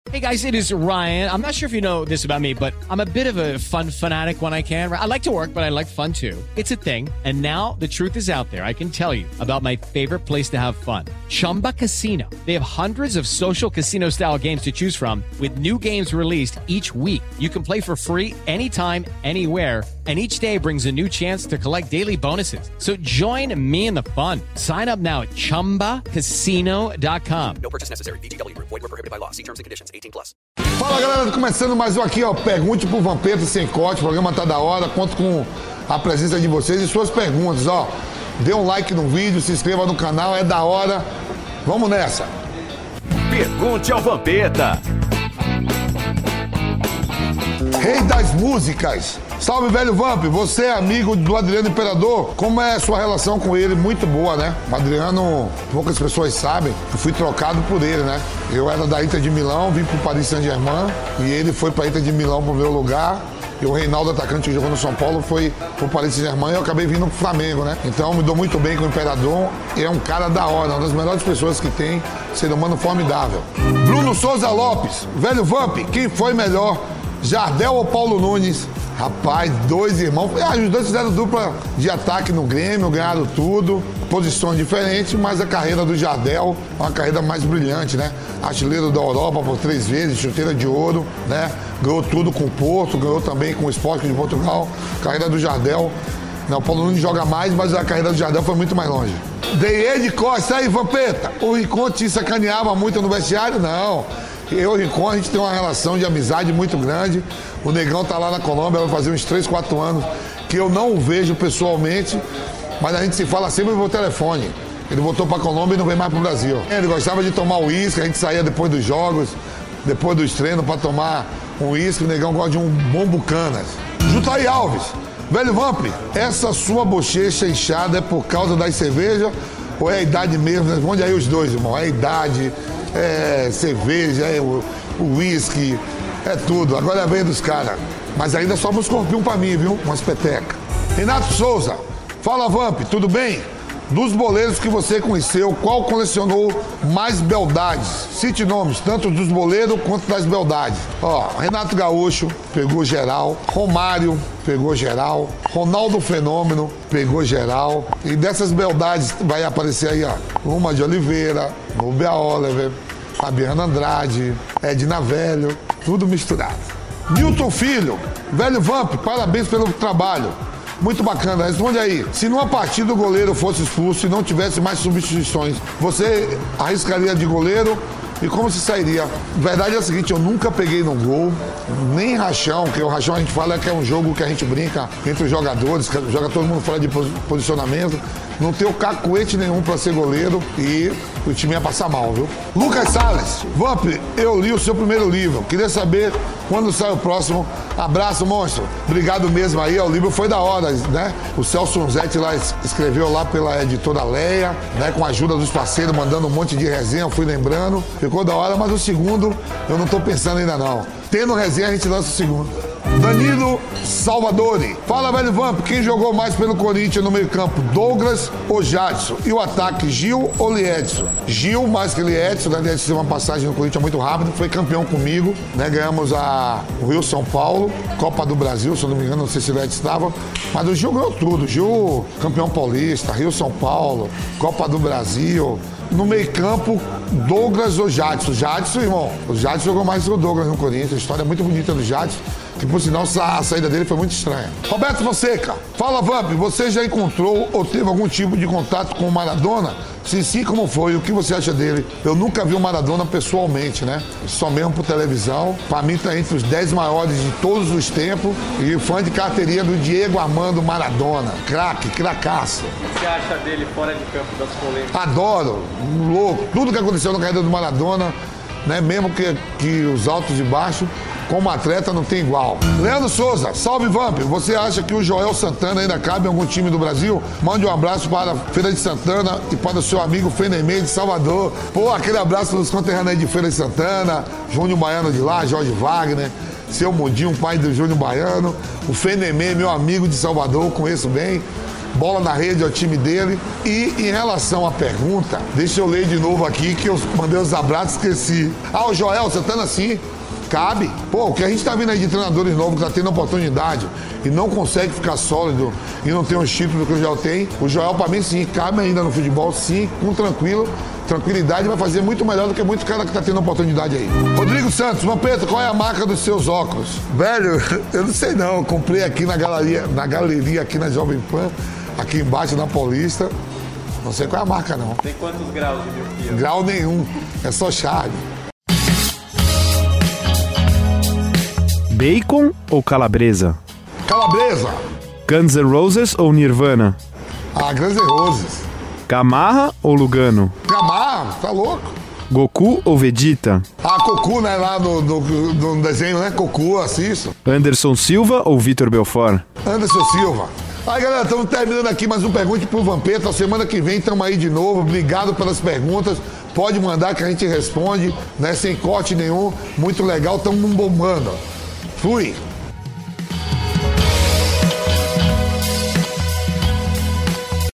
Hey guys, it is Ryan. I'm not sure if you know this about me, but I'm a bit of a fun fanatic when I can. I like to work, but I like fun too. It's a thing. And now the truth is out there. I can tell you about my favorite place to have fun. Chumba Casino. They have hundreds of social casino style games to choose from with new games released each week. You can play for free anytime, anywhere. And each day brings a new chance to collect daily bonuses. So join me in the fun. Sign up now at ChumbaCasino.com. No purchase necessary. VGW. Void were prohibited by law. See terms and conditions. 18+. Fala galera, começando mais um aqui, ó. Pergunte pro Vampeta sem corte. O programa tá da hora. Conto com a presença de vocês e suas perguntas, ó. Dê um like no vídeo, se inscreva no canal, é da hora. Vamos nessa. Pergunte ao Vampeta. Rei das músicas. Salve, velho Vamp, você é amigo do Adriano Imperador? Como é a sua relação com ele? Muito boa, né? O Adriano, poucas pessoas sabem, eu fui trocado por ele, né? Eu era da Inter de Milão, vim pro Paris Saint-Germain e ele foi pra Inter de Milão pro meu lugar. E o Reinaldo, atacante que jogou no São Paulo, foi pro Paris Saint-Germain e eu acabei vindo pro Flamengo, né? Então, me dou muito bem com o Imperador. É um cara da hora, uma das melhores pessoas que tem, ser humano formidável. Bruno Souza Lopes, velho Vamp, quem foi melhor, Jardel ou Paulo Nunes? Rapaz, dois irmãos. Os dois fizeram dupla de ataque no Grêmio, ganharam tudo, posições diferentes, mas a carreira do Jardel é uma carreira mais brilhante, né? Artilheiro da Europa por 3 vezes, chuteira de ouro, né? Ganhou tudo com o Porto, ganhou também com o Sport de Portugal. Carreira do Jardel. Não, o Paulo Nunes joga mais, mas a carreira do Jardel foi muito mais longe. Deie de Costa, aí, Vampeta. O Rincon te sacaneava muito no vestiário? Não. Eu e o Rincon, a gente tem uma relação de amizade muito grande. O Negão tá lá na Colômbia, vai fazer uns 3, 4 anos que eu não o vejo pessoalmente, mas a gente se fala sempre por telefone. Ele voltou pra Colômbia e não vem mais pro Brasil. Ele gostava de tomar uísque, a gente saía depois dos jogos, depois dos treinos pra tomar um uísque. O Negão gosta de um bom Bucanas. Jutaí Alves, velho Vamp, essa sua bochecha inchada é por causa das cervejas ou é a idade mesmo? Responde aí os dois, irmão. É a idade, é cerveja, é o uísque, é tudo. Agora é a vez dos caras. Mas ainda sobra um escorpião pra mim, viu? Umas petecas. Renato Souza, fala Vamp, tudo bem? Dos boleiros que você conheceu, qual colecionou mais beldades? Cite nomes, tanto dos boleiros quanto das beldades. Ó, Renato Gaúcho, pegou geral. Romário, pegou geral. Ronaldo Fenômeno, pegou geral. E dessas beldades vai aparecer aí, ó. Luma de Oliveira, Nubia Oliver, Fabiana Andrade, Edna Velho, tudo misturado. Newton Filho, velho Vamp, parabéns pelo trabalho. Muito bacana, responde aí. Se numa partida o goleiro fosse expulso e não tivesse mais substituições, você arriscaria de goleiro e como se sairia? A verdade é a seguinte, eu nunca peguei no gol, nem rachão, que o rachão a gente fala que é um jogo que a gente brinca entre os jogadores, joga todo mundo fora de posicionamento. Não tenho cacuete nenhum pra ser goleiro e o time ia passar mal, viu? Lucas Salles, Vamp, eu li o seu primeiro livro. Queria saber quando sai o próximo. Abraço, monstro. Obrigado mesmo aí. O livro foi da hora, né? O Celso Unzetti lá escreveu lá pela editora Leia, né? Com a ajuda dos parceiros, mandando um monte de resenha, eu fui lembrando. Ficou da hora, mas o segundo eu não tô pensando ainda não. Tendo resenha, a gente lança o segundo. Danilo Salvadori. Fala, velho Vamp, quem jogou mais pelo Corinthians no meio campo, Douglas ou Jadson? E o ataque, Gil ou Liedson? Gil mais que Liedson, né? Liedson teve uma passagem no Corinthians muito rápido, foi campeão comigo, né? Ganhamos o Rio São Paulo, Copa do Brasil, se eu não me engano, não sei se o Liedson estava, mas o Gil ganhou tudo. Gil, campeão paulista, Rio São Paulo, Copa do Brasil. No meio campo, Douglas ou Jadson? Jadson, irmão. O Jadson jogou mais que o Douglas no Corinthians. A história é muito bonita do Jadson, que por sinal a saída dele foi muito estranha. Roberto Fonseca, fala Vamp, você já encontrou ou teve algum tipo de contato com o Maradona? Se sim, como foi? O que você acha dele? Eu nunca vi o Maradona pessoalmente, né? Só mesmo por televisão. Pra mim tá entre os 10 maiores de todos os tempos e fã de carteirinha do Diego Armando Maradona. Craque, cracaço. O que você acha dele fora de campo, das polêmicas? Adoro, louco. Tudo que aconteceu na carreira do Maradona, né? Mesmo que os altos e baixos, como atleta não tem igual. Leandro Souza, salve Vamp. Você acha que o Joel Santana ainda cabe em algum time do Brasil? Mande um abraço para a Feira de Santana e para o seu amigo Fenemê de Salvador. Pô, aquele abraço dos conterrâneos de Feira de Santana, Júnior Baiano de lá, Jorge Wagner, seu Mudinho, pai do Júnior Baiano. O Fenemê, meu amigo de Salvador, conheço bem. bola na rede é o time dele. E em relação à pergunta, deixa eu ler de novo aqui, que eu mandei os abraços e esqueci. O Joel, você tá assim? Cabe. Pô, o que a gente tá vendo aí de treinadores novos que tá tendo oportunidade e não consegue ficar sólido e não tem os títulos que o Joel tem, o Joel, pra mim, sim, cabe ainda no futebol, sim, com tranquilidade, vai fazer muito melhor do que muitos caras que tá tendo oportunidade aí. Rodrigo Santos, Vampeta, qual é a marca dos seus óculos? Velho, eu não sei não, eu comprei aqui na galeria aqui na Jovem Pan, aqui embaixo na Paulista, não sei qual é a marca não. Tem quantos graus de miopia? Grau nenhum, é só charme. Bacon ou calabresa? Calabresa. Guns N' Roses ou Nirvana? Guns N' Roses. Gamarra ou Lugano? Gamarra, tá louco? Goku ou Vegeta? Goku, né, lá no desenho, né, Goku, assisto. Anderson Silva ou Vitor Belfort? Anderson Silva. Aí, galera, estamos terminando aqui mais um Pergunte pro Vampeta. Semana que vem estamos aí de novo. Obrigado pelas perguntas. Pode mandar que a gente responde, né, sem corte nenhum. Muito legal, estamos bombando. Fui.